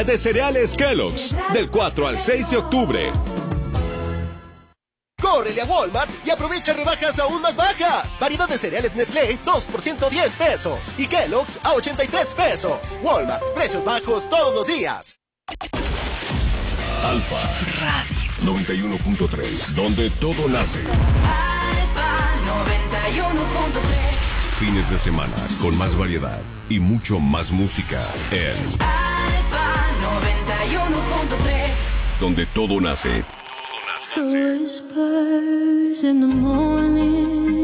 De cereales Kellogg's, del 4 al 6 de octubre. Córrele a Walmart y aprovecha rebajas aún más bajas. Variedad de cereales Nestlé, 2 por 110 pesos. Y Kellogg's a 83 pesos. Walmart, precios bajos todos los días. Alfa Radio 91.3, donde todo nace. Alfa 91.3. Fines de semana con más variedad y mucho más música en Alfa 91.3, donde todo nace. The whispers in the morning.